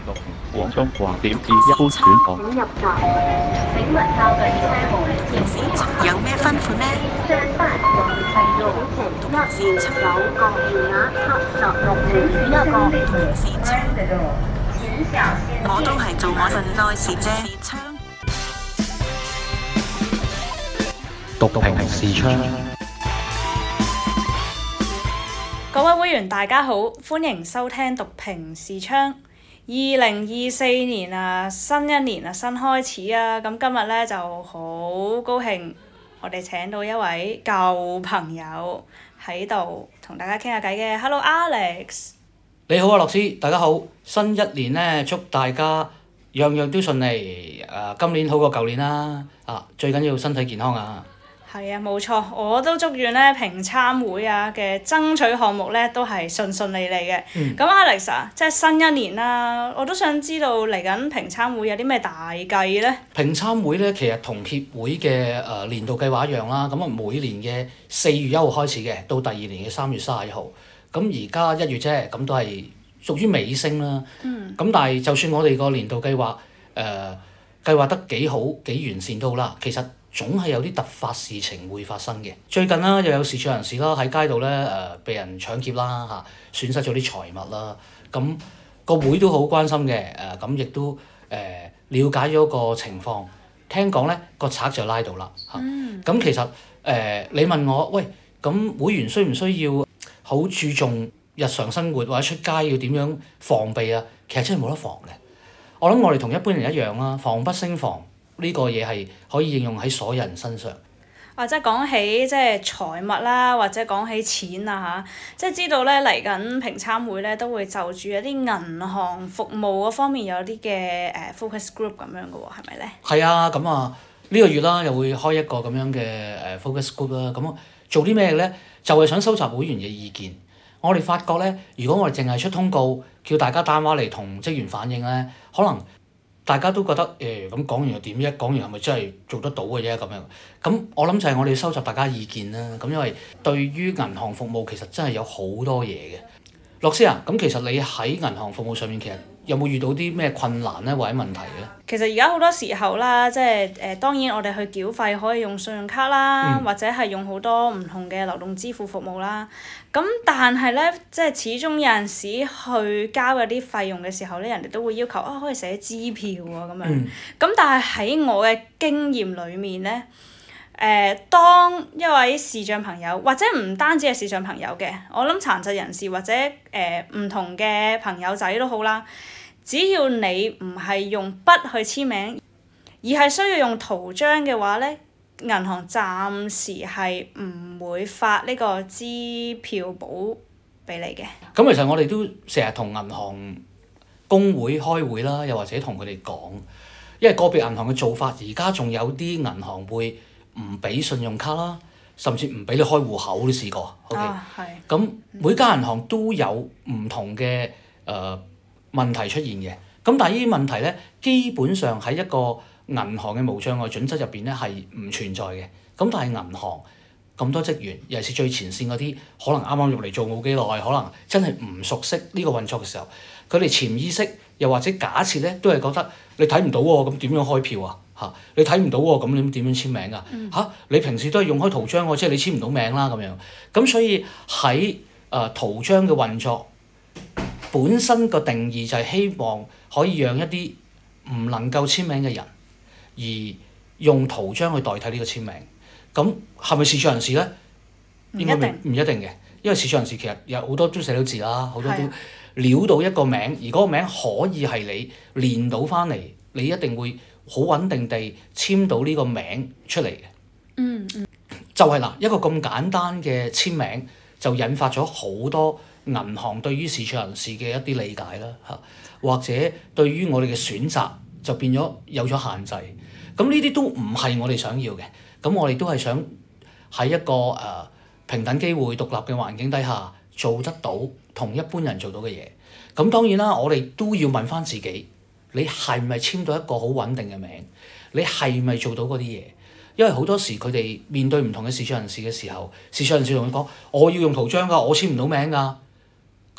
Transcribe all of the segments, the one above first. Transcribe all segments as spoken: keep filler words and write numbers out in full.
黃中華點至一般選項。 請入閘。請勿靠近車門。 有咩吩咐呢？ 上八環係路程一，有個餘額七十六請選一個。 視窗，我都係做我份內事啫。視窗， 讀屏視窗。 各位會員大家好，歡迎收聽讀屏視窗。二零二四年啊，新一年啊，新開始啊，咁今日咧就好高興，我哋請到一位舊朋友喺度同大家傾下偈嘅。Hello Alex， 你好啊，樂師，大家好。新一年咧，祝大家樣樣都順利。誒、呃，今年好過舊年啦。啊，最緊要身體健康啊！ 係啊，冇錯，我都祝願咧平參會啊嘅爭取項目咧都係順順利利嘅。咁、嗯、Alex 啊，即係新一年啦，我都想知道嚟緊平參會有啲咩大計咧？ 平參會咧，其實同協會嘅誒年度計劃一樣啦。咁啊，每年嘅四月一號開始嘅，到第二年嘅三月三十一號。咁而家一月啫，咁都係屬於尾聲啦。咁、嗯、但係就算我哋個年度計劃誒、呃、計劃得幾好幾完善都好啦，其實總係有啲突發事情會發生嘅。最近啦，又有視障人士啦喺街度咧誒，被人搶劫啦嚇，損失咗啲財物啦。咁個會都好關心嘅誒，咁亦都誒了解咗個情況。聽講咧個賊就拉到啦嚇。咁、嗯、其實誒、呃、你問我喂，咁會員需唔需要好注重日常生活或者出街要點樣防備啊？其實真係冇得防嘅。我諗我哋同一般人一樣啦，防不勝防。呢個嘢係可以應用喺所有人身上。 啊，即係講起即係財物啦，或者講起錢啊嚇，即係知道咧嚟緊平參會咧都會就住一啲銀行服務嗰方面有啲嘅誒 focus group 咁樣嘅喎，係咪咧？係啊，咁啊呢個月啦又會開一個咁樣嘅誒 focus group 啦。咁做啲咩咧？就係想收集會員嘅意見。我哋發覺咧，如果我哋淨係出通告，叫大家打電話嚟同職員反映咧，可能大家都覺得誒咁講完又點啫？講完係咪真係做得到嘅啫？咁樣咁我諗就係我哋要收集大家意見啦。咁因為對於銀行服務其實真係有好多嘢嘅。樂師啊，咁其實你喺銀行服務上面其實有冇遇到啲咩困難咧，或者問題咧？ 其實而家好多時候啦，即係誒、呃、當然我哋去繳費可以用信用卡啦，嗯、或者係用好多唔同嘅流動支付服務啦。咁但係咧，即係始終有陣時去交嗰啲費用嘅時候咧，人哋都會要求啊可以寫支票啊咁樣。咁、嗯、但係喺我嘅經驗裡面咧，誒、呃、當一位視障朋友或者唔單止係視障朋友嘅，我諗殘疾人士或者誒唔、呃、同嘅朋友仔都好啦。只要你唔係用筆去簽名，而係需要用圖章嘅話咧，銀行暫時係唔會發呢個支票簿俾你嘅。 咁其實我哋都成日同銀行工會開會啦，又或者同佢哋講，因為個別銀行嘅做法，而家仲有啲銀行會唔俾信用卡啦，甚至唔俾你開戶口都試過。OK，咁每間銀行都有唔同嘅誒、呃問題出現嘅，咁但係呢啲問題咧，基本上喺一個銀行嘅無障礙準則入邊咧係唔存在嘅。咁但係銀行咁多職員，尤其是最前線嗰啲，可能啱啱入嚟做冇幾耐，可能真係唔熟悉呢個運作嘅時候，佢哋潛意識又或者假設咧，都係覺得你睇唔到喎，咁點樣開票啊？嚇，你睇唔到喎，咁你點樣簽名啊？嚇、嗯啊，你平時都係用開圖章喎，即係你簽唔到名啦咁樣。咁所以喺誒、呃、圖章嘅運作本身個定義就係希望可以讓一啲唔能夠簽名嘅人，而用圖章去代替呢個簽名。咁係咪視障人士咧？應該唔一定嘅，因為視障人士其實有好多都寫到字啦，好多都撩到一個名，而嗰個名可以係你練到翻嚟，你一定會好穩定地簽到呢個名出嚟嘅。嗯嗯。就係嗱，一個咁簡單嘅簽名就引發咗好多銀行對於視障人士嘅一啲理解啦，嚇，或者對於我哋嘅選擇就變咗有咗限制。咁呢啲都唔係我哋想要嘅。咁我哋都係想喺一個誒、呃、平等機會、獨立嘅環境底下做得到同一般人做到嘅嘢。咁當然啦，我哋都要問翻自己，你係咪簽到一個好穩定嘅名？你係咪做到嗰啲嘢？因為好多時佢哋面對唔同嘅視障人士嘅時候，視障人士同佢講：我要用圖章㗎，我簽唔到名㗎。咁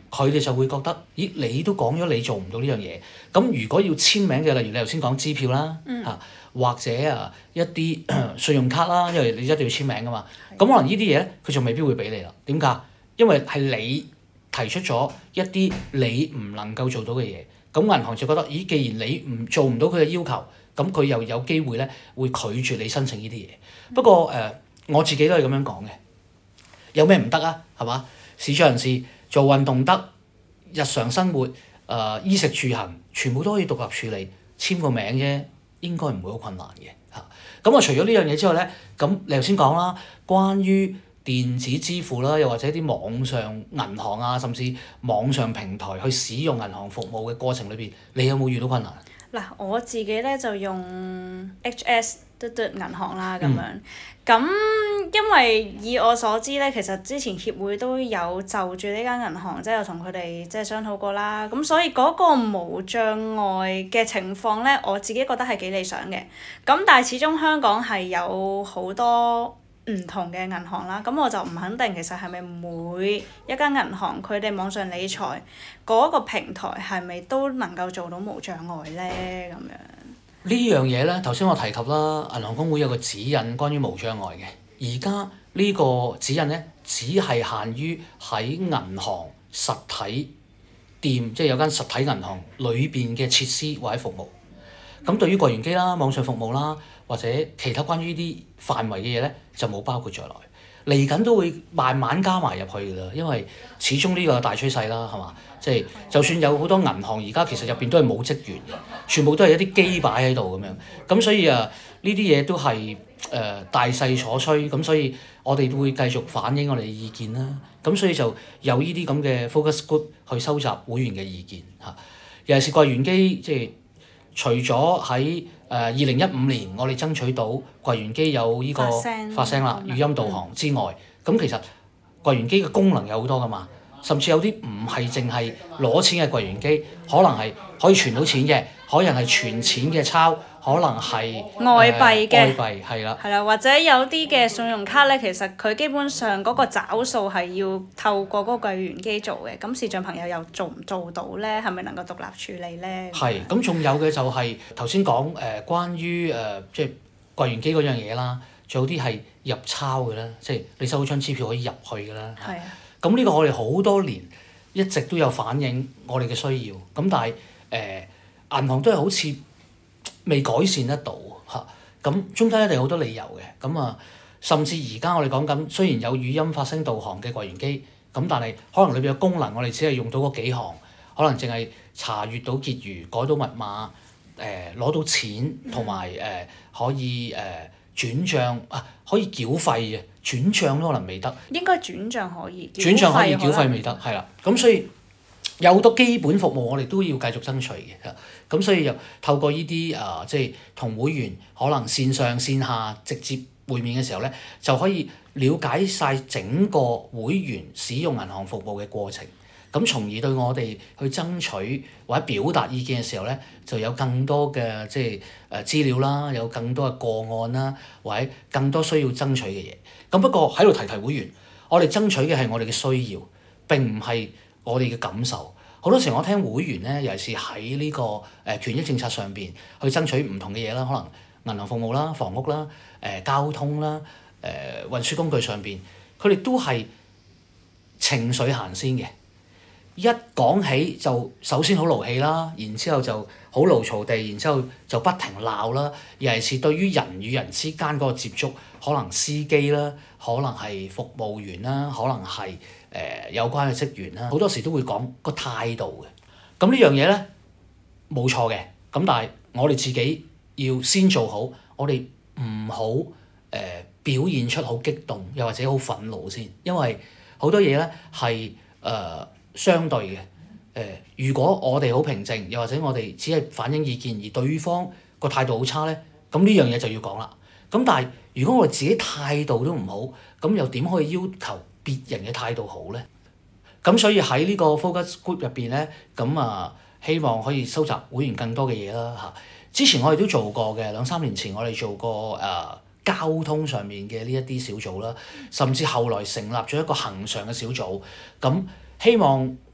佢哋就會覺得，咦，你都講咗你做唔到呢樣嘢，咁如果要簽名嘅，例如你頭先講支票啦，嚇、嗯，或者啊一啲信用卡啦，因為你一定要簽名噶嘛，咁的可能呢啲嘢咧，佢就未必會俾你啦。點解？因為係你提出咗一啲你唔能夠做到嘅嘢，咁銀行就覺得，咦，既然你唔做唔到佢嘅要求，咁佢又有機會咧會拒絕你申請呢啲嘢。嗯、不過誒、呃，我自己都係咁樣講嘅，有咩唔得啊？係嘛？視障人士做運動得，日常生活誒、呃、衣食住行全部都可以獨立處理，簽個名啫，應該唔會好困難嘅嚇。咁啊，除咗呢樣嘢之外咧，咁你頭先講啦，關於電子支付啦，又或者啲網上銀行啊，甚至網上平台去使用銀行服務嘅過程裏邊，你有冇遇到困難？ 嗱，我自己咧就用 H S 嘟嘟銀行啦咁樣，咁、嗯、因為以我所知咧，其實之前協會都有就住呢間銀行，即係有同佢哋即係商討過啦，咁所以嗰個無障礙嘅情況咧，我自己覺得係幾理想嘅。咁但係始終香港係有好多唔同嘅銀行啦，咁我就唔肯定其實係咪每一間銀行佢哋網上理財嗰個平台係咪都能夠做到無障礙咧？咁樣呢樣嘢咧，頭先我提及啦，銀行公會有個指引關於無障礙嘅。而家呢個指引咧，只係限於喺銀行實體店，即係有間實體銀行裏邊嘅設施或者服務。咁對於櫃員機啦、網上服務啦，或者其他關於呢啲範圍嘅嘢咧，就冇包括在內。嚟緊都會慢慢加埋入去㗎啦，因為始終呢個大趨勢啦，係嘛？即係就算有好多銀行而家其實入邊都係冇職員嘅，全部都係一啲機擺喺度咁樣。咁所以啊，呢啲嘢都係誒、呃、大勢所趨，咁所以我哋都會繼續反映我哋嘅意見啦。咁所以就有呢啲咁嘅 focus group 去收集會員嘅意見嚇。尤其是櫃員機，即係除咗喺誒二零一五年我哋爭取到櫃員機有呢個發聲啦、語音導航之外，咁、嗯、其實櫃員機嘅功能有好多㗎嘛，甚至有啲唔係淨係攞錢嘅櫃員機，可能係可以傳到錢嘅，可能係傳錢嘅鈔，可能係外幣嘅、呃、 外幣係啦， 係啦，或者有啲嘅信用卡咧，其實佢基本上嗰個找數係要透過嗰個櫃員機做嘅，咁視障朋友又做唔做到咧？係咪能夠獨立處理咧？ 係，咁仲有嘅就係頭先講誒關於誒、呃、即係櫃員機嗰樣嘢啦，仲有啲係入鈔嘅啦，即係你收咗張支票可以入去嘅啦。係啊。咁呢個我哋好多年一直都有反映我哋嘅需要，咁但係誒、呃、銀行都係好似未改善得到嚇，咁、啊、中間一定有好多理由嘅，咁啊甚至而家我哋講緊雖然有語音發聲導航嘅櫃員機，咁但係可能裏邊嘅功能我哋只係用到嗰幾項，可能淨係查閲到結餘、改到密碼、誒、呃、攞到錢同埋誒可以誒、呃、轉帳啊，可以繳費嘅。轉帳都可能未得， 應該轉帳可以， 轉帳可以繳費未得，係啦。咁所以有好多基本服務我哋都要繼續爭取嘅。咁所以又透過呢啲啊，即係同會員可能線上線下直接會面嘅時候咧，就可以了解晒整個會員使用銀行服務嘅過程。咁從而對我哋去爭取或者表達意見嘅時候咧，就有更多嘅即係誒資料啦，有更多嘅個案啦，或者更多需要爭取嘅嘢。咁不過喺度提提會員，我哋爭取嘅係我哋嘅需要，並唔係我哋嘅感受。好多時我聽會員咧，尤其是喺呢個誒權益政策上邊去爭取唔同嘅嘢啦，可能銀行服務啦、房屋啦、誒、呃、交通啦、誒、呃、運輸工具上邊，佢哋都係情緒行先嘅。一講起就首先好勞氣啦，然之後就好牢嘈地，然之後就不停鬧啦。尤其是對於人與人之間嗰個接觸，可能司機啦，可能係服務員啦，可能係誒、呃、有關嘅職員啦，好多時都會講個態度嘅。咁呢樣嘢咧冇錯嘅，咁但係我哋自己要先做好，我哋唔好誒表現出好激動，又或者好憤怒先，因為好多嘢咧係誒相對嘅。誒、呃，如果我哋好平靜，又或者我哋只係反映意見，而對方個態度好差咧，咁呢樣嘢就要講啦。咁但係如果我哋自己態度都唔好，咁又點可以要求別人嘅態度好咧？咁所以喺呢個 focus group 入邊咧，咁啊希望可以收集會員更多嘅嘢啦嚇。之前我哋都做過嘅，兩三年前我哋做過誒、呃、交通上面嘅呢一啲小組啦，甚至後來成立咗一個恆常嘅小組，咁希望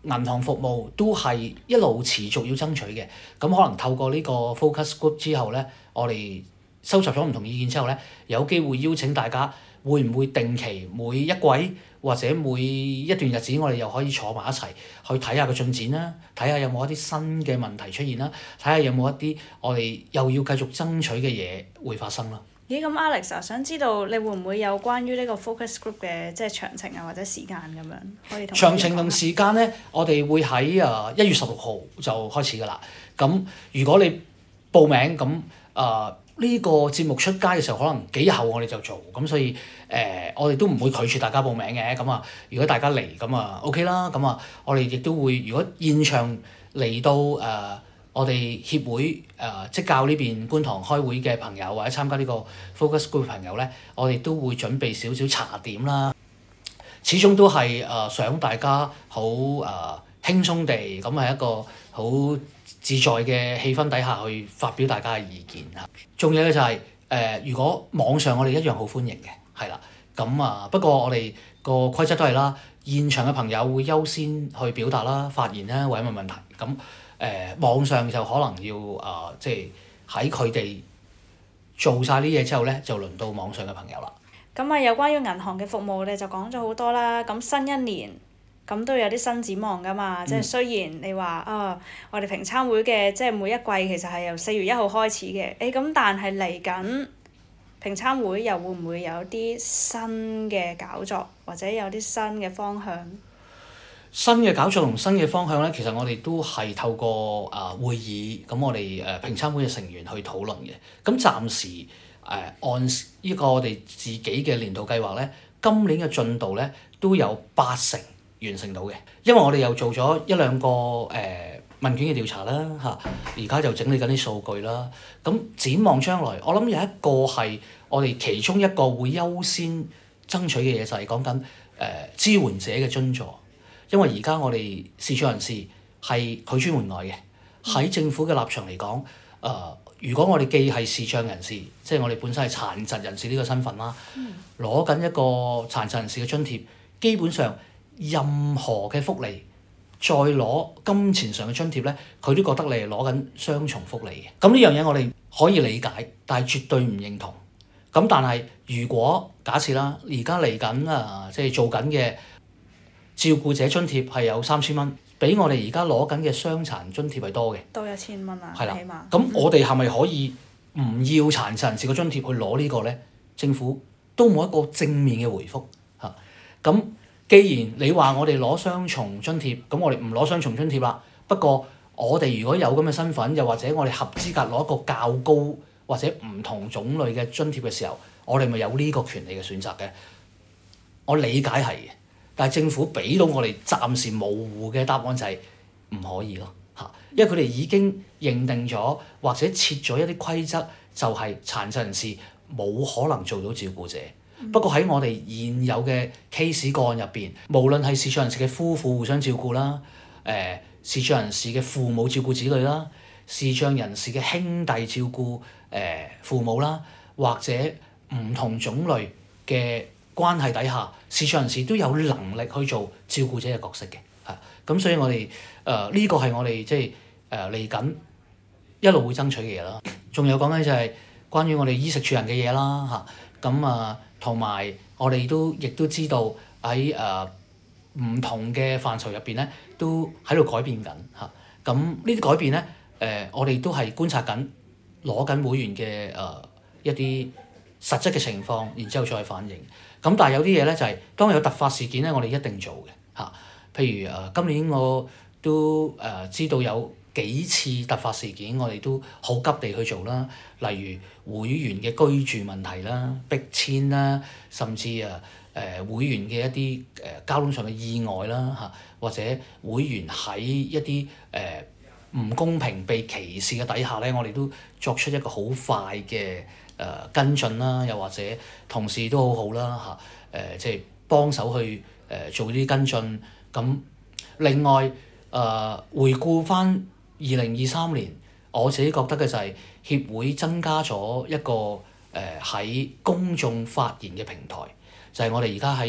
銀行服務都係一路持續要爭取嘅。咁可能透過呢個 focus group 之後咧，我哋收集咗唔同意見之後咧，有機會邀請大家，會唔會定期每一季或者每一段日子，我哋又可以坐埋一齊去睇下個進展啦，睇下有冇一啲新嘅問題出現啦，睇下有冇一啲我哋又要繼續爭取嘅嘢會發生啦。 咦，咁 Alex 啊，想知道你會唔會有關於呢個 focus group 嘅即係詳情啊或者時間咁樣可以同詳情同時間咧，我哋會喺誒一月十六號就開始㗎啦。咁如果你報名咁誒呢個節目出街嘅時候，可能幾日後我哋就做，咁所以誒、呃、我哋都唔會拒絕大家報名嘅。咁啊，如果大家嚟咁啊 OK 啦。咁啊，我哋亦都會如果現場嚟到誒。呃我哋協會誒、呃、職教呢邊觀塘開會嘅朋友或者參加呢個 focus group 嘅朋友咧，我哋都會準備少少茶點啦。始終都係誒、呃、想大家好誒、呃、輕鬆地咁係一個好自在嘅氣氛底下去發表大家嘅意見嚇。仲有咧就係、是、誒、呃，如果網上我哋一樣好歡迎嘅，係啦。咁啊，不過我哋個規則都係啦，現場嘅朋友會優先去表達啦、發言啦或者問問題咁。誒、呃、網上就可能要啊、呃，即係喺佢哋做晒啲嘢之後咧，就輪到網上嘅朋友啦。 咁啊，有關於銀行嘅服務，你就講咗好多啦。咁新一年咁都有啲新展望㗎嘛。嗯、即係雖然你話啊，我哋平參會嘅即係每一季其實係由四月一號開始嘅。誒咁，但係嚟緊平參會又會唔會有啲新嘅搞作，或者有啲新嘅方向？ 新嘅搞作同新嘅方向咧，其實我哋都係透過啊、呃、會議，咁我哋誒平參會嘅成員去討論嘅。咁暫時誒、呃、按呢個我哋自己嘅年度計劃咧，今年嘅進度咧都有八成完成到嘅。因為我哋又做咗一兩個誒、呃、問卷嘅調查啦，嚇，而家就整理緊啲數據啦。咁展望將來，我諗有一個係我哋其中一個會優先爭取嘅嘢，就係講緊誒支援者嘅津助。因為而家我哋視障人士係拒諸門外嘅，喺政府嘅立場嚟講，誒、呃，如果我哋既係視障人士，即係我哋本身係殘疾人士呢個身份啦，攞緊、嗯、一個殘疾人士嘅津貼，基本上任何嘅福利，再攞金錢上嘅津貼咧，佢都覺得你係攞緊雙重福利嘅。咁呢樣嘢我哋可以理解，但係絕對唔認同。咁但係如果假設啦，而家嚟緊啊，即係做緊嘅照顧者津貼係有三千蚊，比我哋而家攞緊嘅傷殘津貼係多嘅，多一千蚊啊，係啦，起碼。咁我哋係咪可以唔要殘疾人士嘅津貼去攞呢個咧？政府都冇一個正面嘅回覆嚇。咁既然你話我哋攞雙重津貼，咁我哋唔攞雙重津貼啦。不過我哋如果有咁嘅身份，又或者我哋合資格攞一個較高或者唔同種類嘅津貼嘅時候，我哋咪有呢個權利嘅選擇嘅。我理解係嘅。但係政府俾到我哋暫時模糊嘅答案就係唔可以咯嚇，因為佢哋已經認定咗或者設咗一啲規則，就係殘疾人士冇可能做到照顧者。嗯、不過喺我哋現有嘅 case 個案入邊，無論係視障人士嘅夫婦互相照顧啦，誒視障人士嘅父母照顧子女啦，視障人士嘅兄弟照顧誒、呃、父母啦，或者唔同種類嘅關係底下，視障人士都有能力去做照顧者嘅角色嘅，係咁，所以我哋誒呢個係我哋即係誒嚟緊一路會爭取嘅嘢啦。仲有講緊就係關於我哋衣食住行嘅嘢啦，嚇咁啊，同埋我哋都亦都知道喺誒唔同嘅範疇入邊咧，都喺度改變緊嚇。咁呢啲改變咧，誒、呃、我哋都係觀察緊，攞緊會員嘅誒、呃、一啲實質嘅情況，然之後再反映。咁但係有啲嘢咧就係、是、當有突發事件咧，我哋一定做嘅嚇。譬如誒、呃、今年我都誒、呃、知道有幾次突發事件，我哋都好急地去做啦。例如會員嘅居住問題啦、逼遷啦，甚至誒誒、呃、會員嘅一啲誒、呃、交通上嘅意外啦嚇，或者會員喺一啲誒唔公平被歧視嘅底下咧，我哋都作出一個好快嘅誒、呃、跟進啦，又或者同事都好好啦嚇，誒即係幫手去誒、呃、做呢啲跟進。咁另外誒、呃、回顧返二零二三年，我自己覺得嘅就係協會增加咗一個誒喺、呃、公眾發言嘅平台，就係、是、我哋而家喺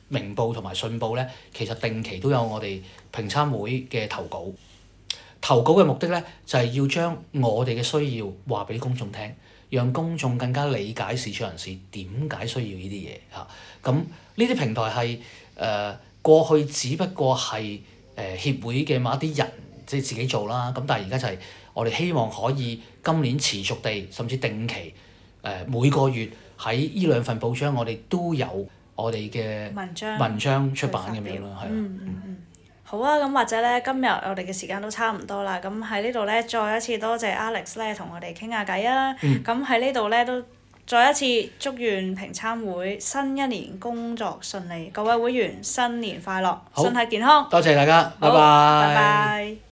明報同埋信報咧，其實定期都有我哋評參會嘅投稿。投稿嘅目的咧，就係要將我哋嘅需要話俾公眾聽，讓公眾更加理解視障人士點解需要呢啲嘢嚇。咁呢啲平台係誒、呃、過去只不過係誒、呃、協會嘅某一啲人即係自己做啦。咁但係而家就係我哋希望可以今年持續地甚至定期誒、呃、每個月喺呢兩份報章，我哋都有我哋嘅文章文章出版咁樣咯，係啊。 嗯嗯嗯。好啊，咁或者咧，今日我哋嘅時間都差唔多啦。咁喺呢度咧，再一次多謝 Alex 咧，同我哋傾下偈啊。咁喺呢度咧，都再一次祝願評參會新一年工作順利，各位會員新年快樂，身體健康。 多謝大家，拜拜。 拜拜。